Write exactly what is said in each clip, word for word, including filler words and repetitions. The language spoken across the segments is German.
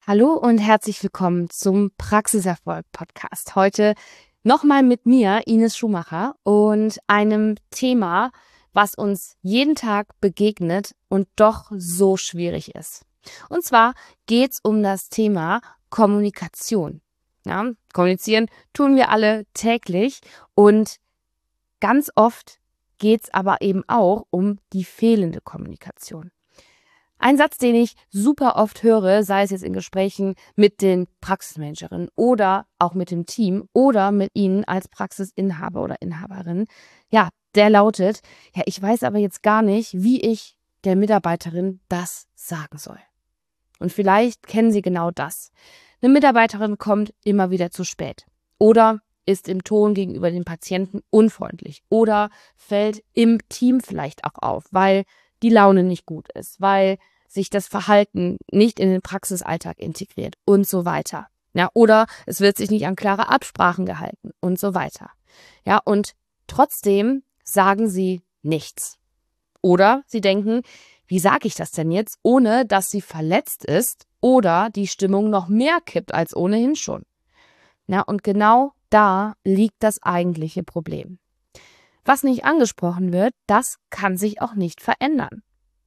Hallo und herzlich willkommen zum Praxiserfolg-Podcast. Heute nochmal mit mir, Ines Schumacher, und einem Thema, was uns jeden Tag begegnet und doch so schwierig ist. Und zwar geht es um das Thema Kommunikation. Ja, kommunizieren tun wir alle täglich und ganz oft geht es aber eben auch um die fehlende Kommunikation. Ein Satz, den ich super oft höre, sei es jetzt in Gesprächen mit den Praxismanagerinnen oder auch mit dem Team oder mit Ihnen als Praxisinhaber oder Inhaberin, ja, der lautet, ja, ich weiß aber jetzt gar nicht, wie ich der Mitarbeiterin das sagen soll. Und vielleicht kennen Sie genau das. Eine Mitarbeiterin kommt immer wieder zu spät oder ist im Ton gegenüber den Patienten unfreundlich oder fällt im Team vielleicht auch auf, weil die Laune nicht gut ist, weil sich das Verhalten nicht in den Praxisalltag integriert und so weiter. Ja, oder es wird sich nicht an klare Absprachen gehalten und so weiter. Ja, und trotzdem sagen sie nichts. Oder sie denken, wie sage ich das denn jetzt, ohne dass sie verletzt ist oder die Stimmung noch mehr kippt als ohnehin schon. Ja, und genau da liegt das eigentliche Problem. Was nicht angesprochen wird, das kann sich auch nicht verändern.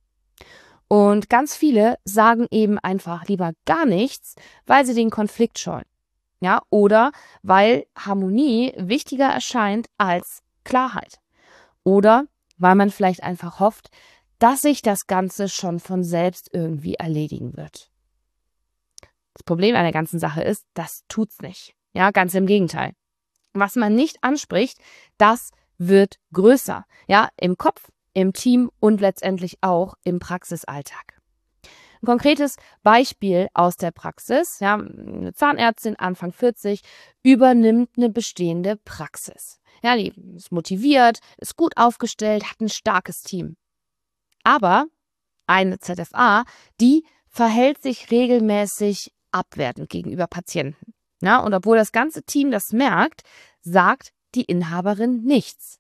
Und ganz viele sagen eben einfach lieber gar nichts, weil sie den Konflikt scheuen. Ja, oder weil Harmonie wichtiger erscheint als Klarheit. Oder weil man vielleicht einfach hofft, dass sich das Ganze schon von selbst irgendwie erledigen wird. Das Problem an der ganzen Sache ist, das tut's nicht. Ja, ganz im Gegenteil. Was man nicht anspricht, das wird größer. Ja, im Kopf, im Team und letztendlich auch im Praxisalltag. Ein konkretes Beispiel aus der Praxis, ja, eine Zahnärztin, Anfang vierzig, übernimmt eine bestehende Praxis. Ja, die ist motiviert, ist gut aufgestellt, hat ein starkes Team. Aber eine Z F A, die verhält sich regelmäßig abwertend gegenüber Patienten. Ja, und obwohl das ganze Team das merkt, sagt die Inhaberin nichts.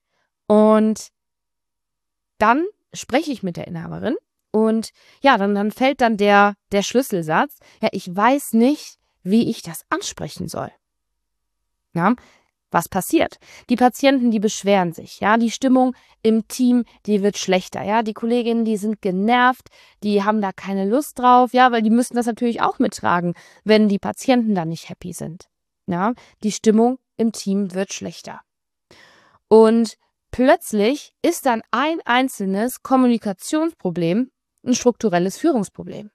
Und dann spreche ich mit der Inhaberin und ja, dann, dann fällt dann der, der Schlüsselsatz, ja, ich weiß nicht, wie ich das ansprechen soll. Ja, was passiert? Die Patienten, die beschweren sich, ja, die Stimmung im Team, die wird schlechter, ja, die Kolleginnen, die sind genervt, die haben da keine Lust drauf, ja, weil die müssen das natürlich auch mittragen, wenn die Patienten da nicht happy sind. Ja, die Stimmung im Team wird schlechter. Und plötzlich ist dann ein einzelnes Kommunikationsproblem ein strukturelles Führungsproblem.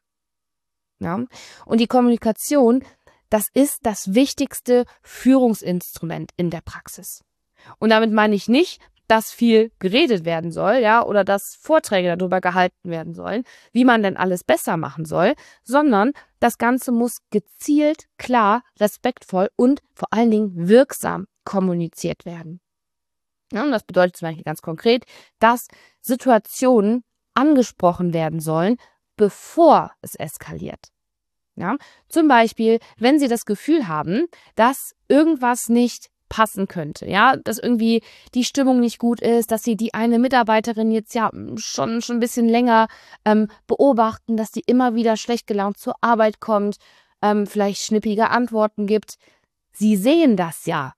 Ja? Und die Kommunikation, das ist das wichtigste Führungsinstrument in der Praxis. Und damit meine ich nicht, dass viel geredet werden soll, ja, oder dass Vorträge darüber gehalten werden sollen, wie man denn alles besser machen soll, sondern das Ganze muss gezielt, klar, respektvoll und vor allen Dingen wirksam kommuniziert werden. Ja, und das bedeutet zum Beispiel ganz konkret, dass Situationen angesprochen werden sollen, bevor es eskaliert. Ja, zum Beispiel, wenn Sie das Gefühl haben, dass irgendwas nicht passen könnte, ja, dass irgendwie die Stimmung nicht gut ist, dass Sie die eine Mitarbeiterin jetzt ja schon, schon ein bisschen länger ähm, beobachten, dass die immer wieder schlecht gelaunt zur Arbeit kommt, ähm, vielleicht schnippige Antworten gibt. Sie sehen das ja.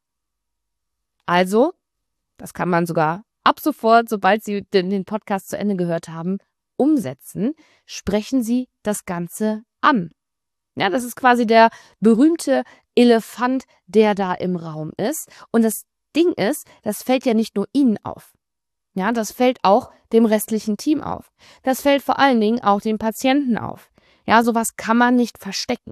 Also, das kann man sogar ab sofort, sobald Sie den, den Podcast zu Ende gehört haben, umsetzen. Sprechen Sie das Ganze an. Ja, das ist quasi der berühmte Elefant, der da im Raum ist. Und das Ding ist, das fällt ja nicht nur Ihnen auf. Ja, das fällt auch dem restlichen Team auf. Das fällt vor allen Dingen auch den Patienten auf. Ja, sowas kann man nicht verstecken.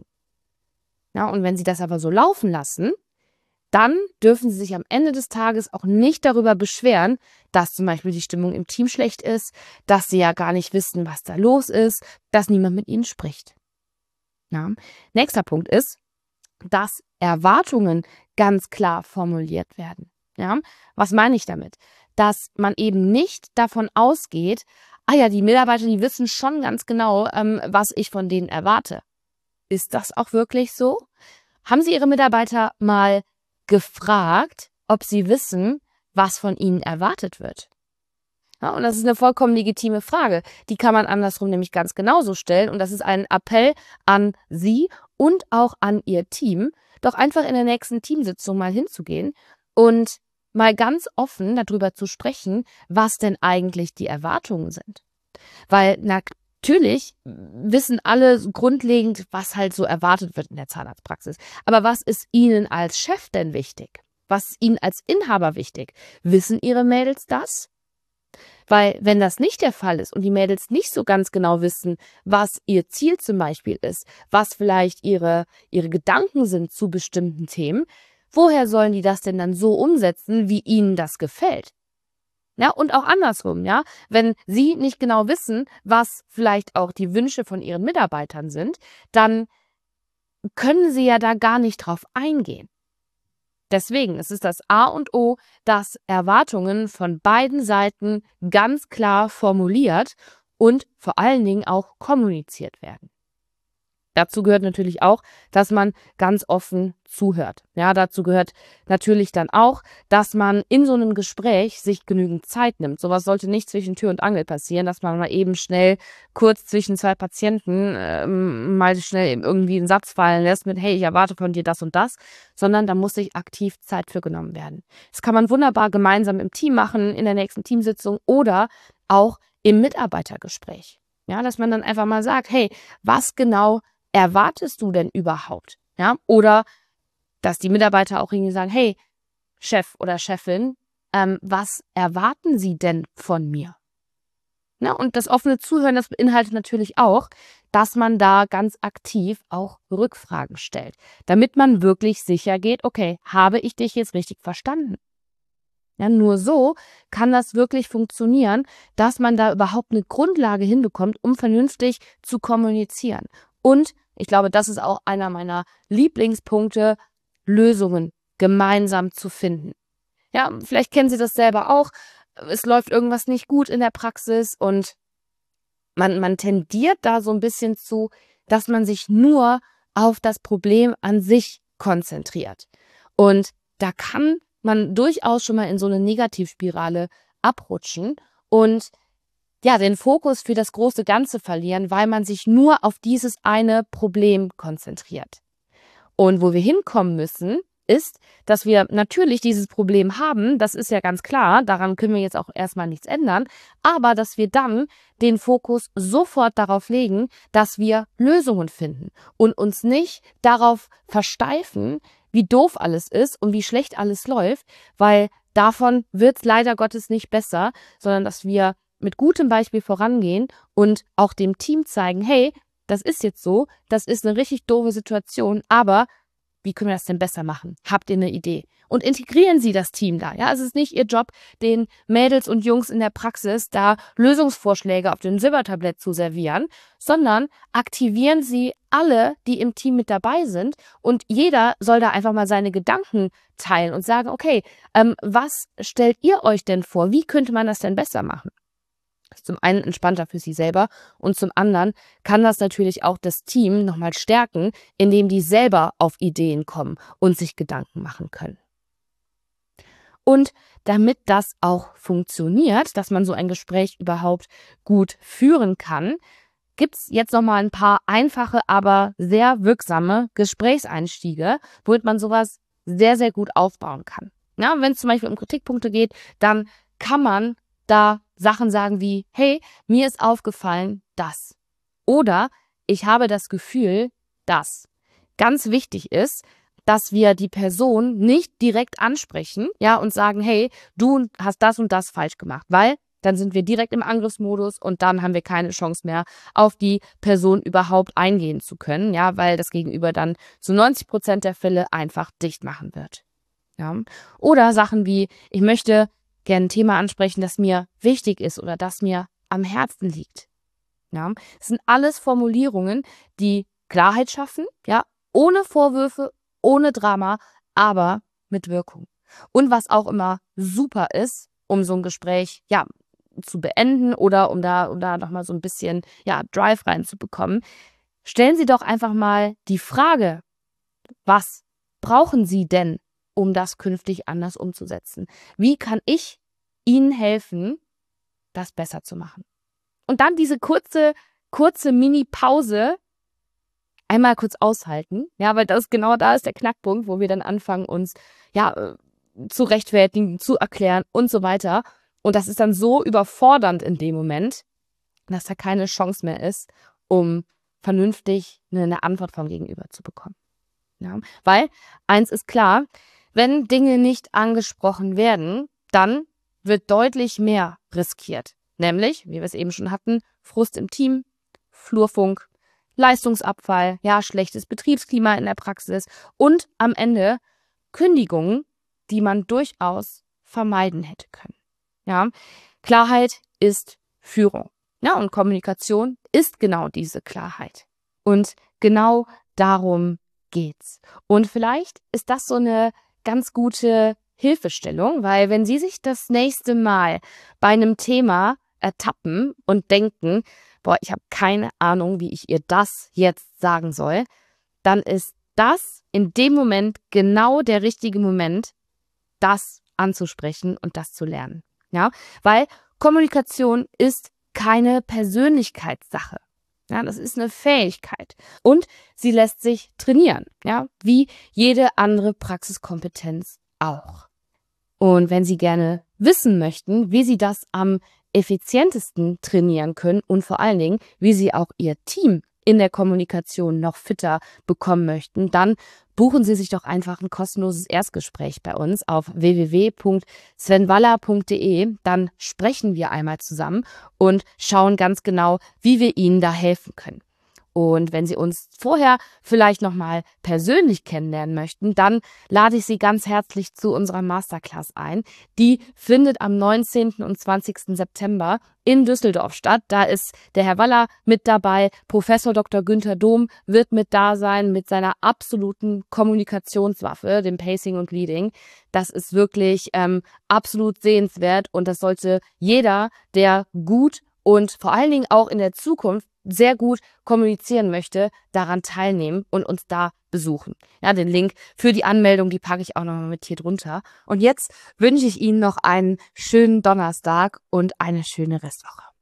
Ja, und wenn Sie das aber so laufen lassen, dann dürfen Sie sich am Ende des Tages auch nicht darüber beschweren, dass zum Beispiel die Stimmung im Team schlecht ist, dass Sie ja gar nicht wissen, was da los ist, dass niemand mit Ihnen spricht. Ja. Nächster Punkt ist, dass Erwartungen ganz klar formuliert werden. Ja. Was meine ich damit? Dass man eben nicht davon ausgeht, ah ja, die Mitarbeiter, die wissen schon ganz genau, ähm, was ich von denen erwarte. Ist das auch wirklich so? Haben Sie Ihre Mitarbeiter mal gefragt, ob sie wissen, was von ihnen erwartet wird? Ja, und das ist eine vollkommen legitime Frage. Die kann man andersrum nämlich ganz genauso stellen. Und das ist ein Appell an Sie und auch an Ihr Team, doch einfach in der nächsten Teamsitzung mal hinzugehen und mal ganz offen darüber zu sprechen, was denn eigentlich die Erwartungen sind. Weil natürlich wissen alle grundlegend, was halt so erwartet wird in der Zahnarztpraxis. Aber was ist Ihnen als Chef denn wichtig? Was ist Ihnen als Inhaber wichtig? Wissen Ihre Mädels das? Weil wenn das nicht der Fall ist und die Mädels nicht so ganz genau wissen, was ihr Ziel zum Beispiel ist, was vielleicht ihre, ihre Gedanken sind zu bestimmten Themen, woher sollen die das denn dann so umsetzen, wie ihnen das gefällt? Ja, und auch andersrum, ja. Wenn sie nicht genau wissen, was vielleicht auch die Wünsche von ihren Mitarbeitern sind, dann können sie ja da gar nicht drauf eingehen. Deswegen ist es das A und O, dass Erwartungen von beiden Seiten ganz klar formuliert und vor allen Dingen auch kommuniziert werden. Dazu gehört natürlich auch, dass man ganz offen zuhört. Ja, dazu gehört natürlich dann auch, dass man in so einem Gespräch sich genügend Zeit nimmt. Sowas sollte nicht zwischen Tür und Angel passieren, dass man mal eben schnell kurz zwischen zwei Patienten ähm, mal schnell eben irgendwie einen Satz fallen lässt mit, hey, ich erwarte von dir das und das, sondern da muss sich aktiv Zeit für genommen werden. Das kann man wunderbar gemeinsam im Team machen, in der nächsten Teamsitzung oder auch im Mitarbeitergespräch. Ja, dass man dann einfach mal sagt, hey, was genau erwartest du denn überhaupt? Ja, oder dass die Mitarbeiter auch irgendwie sagen, hey, Chef oder Chefin, ähm, was erwarten Sie denn von mir? Ja, und das offene Zuhören, das beinhaltet natürlich auch, dass man da ganz aktiv auch Rückfragen stellt, damit man wirklich sicher geht, okay, habe ich dich jetzt richtig verstanden? Ja, nur so kann das wirklich funktionieren, dass man da überhaupt eine Grundlage hinbekommt, um vernünftig zu kommunizieren. Und ich glaube, das ist auch einer meiner Lieblingspunkte, Lösungen gemeinsam zu finden. Ja, vielleicht kennen Sie das selber auch. Es läuft irgendwas nicht gut in der Praxis und man, man tendiert da so ein bisschen zu, dass man sich nur auf das Problem an sich konzentriert. Und da kann man durchaus schon mal in so eine Negativspirale abrutschen und ja, den Fokus für das große Ganze verlieren, weil man sich nur auf dieses eine Problem konzentriert. Und wo wir hinkommen müssen, ist, dass wir natürlich dieses Problem haben, das ist ja ganz klar, daran können wir jetzt auch erstmal nichts ändern, aber dass wir dann den Fokus sofort darauf legen, dass wir Lösungen finden und uns nicht darauf versteifen, wie doof alles ist und wie schlecht alles läuft, weil davon wird es leider Gottes nicht besser, sondern dass wir mit gutem Beispiel vorangehen und auch dem Team zeigen, hey, das ist jetzt so, das ist eine richtig doofe Situation, aber wie können wir das denn besser machen? Habt ihr eine Idee? Und integrieren Sie das Team da. Ja, es ist nicht Ihr Job, den Mädels und Jungs in der Praxis da Lösungsvorschläge auf dem Silbertablett zu servieren, sondern aktivieren Sie alle, die im Team mit dabei sind und jeder soll da einfach mal seine Gedanken teilen und sagen, okay, ähm, was stellt ihr euch denn vor? Wie könnte man das denn besser machen? Das ist zum einen entspannter für sie selber und zum anderen kann das natürlich auch das Team nochmal stärken, indem die selber auf Ideen kommen und sich Gedanken machen können. Und damit das auch funktioniert, dass man so ein Gespräch überhaupt gut führen kann, gibt es jetzt nochmal ein paar einfache, aber sehr wirksame Gesprächseinstiege, womit man sowas sehr, sehr gut aufbauen kann. Ja, wenn es zum Beispiel um Kritikpunkte geht, dann kann man da Sachen sagen wie, hey, mir ist aufgefallen, dass. Oder ich habe das Gefühl, dass. Ganz wichtig ist, dass wir die Person nicht direkt ansprechen, ja, und sagen, hey, du hast das und das falsch gemacht, weil dann sind wir direkt im Angriffsmodus und dann haben wir keine Chance mehr, auf die Person überhaupt eingehen zu können, ja, weil das Gegenüber dann zu neunzig Prozent der Fälle einfach dicht machen wird. Ja. Oder Sachen wie, ich möchte gerne ein Thema ansprechen, das mir wichtig ist oder das mir am Herzen liegt. Ja, das sind alles Formulierungen, die Klarheit schaffen, ja, ohne Vorwürfe, ohne Drama, aber mit Wirkung. Und was auch immer super ist, um so ein Gespräch, ja, zu beenden oder um da, um da nochmal so ein bisschen, ja, Drive reinzubekommen, stellen Sie doch einfach mal die Frage, was brauchen Sie denn, um das künftig anders umzusetzen? Wie kann ich Ihnen helfen, das besser zu machen. Und dann diese kurze, kurze Mini-Pause einmal kurz aushalten, ja, weil das genau da ist der Knackpunkt, wo wir dann anfangen, uns ja zu rechtfertigen, zu erklären und so weiter. Und das ist dann so überfordernd in dem Moment, dass da keine Chance mehr ist, um vernünftig eine Antwort vom Gegenüber zu bekommen. Ja, weil eins ist klar, wenn Dinge nicht angesprochen werden, dann wird deutlich mehr riskiert. Nämlich, wie wir es eben schon hatten, Frust im Team, Flurfunk, Leistungsabfall, ja, schlechtes Betriebsklima in der Praxis und am Ende Kündigungen, die man durchaus vermeiden hätte können. Ja, Klarheit ist Führung. Ja, und Kommunikation ist genau diese Klarheit. Und genau darum geht's. Und vielleicht ist das so eine ganz gute Hilfestellung, weil wenn Sie sich das nächste Mal bei einem Thema ertappen und denken, boah, ich habe keine Ahnung, wie ich ihr das jetzt sagen soll, dann ist das in dem Moment genau der richtige Moment, das anzusprechen und das zu lernen. Ja, weil Kommunikation ist keine Persönlichkeitssache. Ja, das ist eine Fähigkeit und sie lässt sich trainieren, ja, wie jede andere Praxiskompetenz auch. Und wenn Sie gerne wissen möchten, wie Sie das am effizientesten trainieren können und vor allen Dingen, wie Sie auch Ihr Team in der Kommunikation noch fitter bekommen möchten, dann buchen Sie sich doch einfach ein kostenloses Erstgespräch bei uns auf w w w punkt sven waller punkt d e. Dann sprechen wir einmal zusammen und schauen ganz genau, wie wir Ihnen da helfen können. Und wenn Sie uns vorher vielleicht nochmal persönlich kennenlernen möchten, dann lade ich Sie ganz herzlich zu unserer Masterclass ein. Die findet am neunzehnten und zwanzigsten September in Düsseldorf statt. Da ist der Herr Waller mit dabei. Professor Doktor Günther Dom wird mit da sein mit seiner absoluten Kommunikationswaffe, dem Pacing und Leading. Das ist wirklich ähm, absolut sehenswert und das sollte jeder, der gut und vor allen Dingen auch in der Zukunft sehr gut kommunizieren möchte, daran teilnehmen und uns da besuchen. Ja, den Link für die Anmeldung, die packe ich auch nochmal mit hier drunter. Und jetzt wünsche ich Ihnen noch einen schönen Donnerstag und eine schöne Restwoche.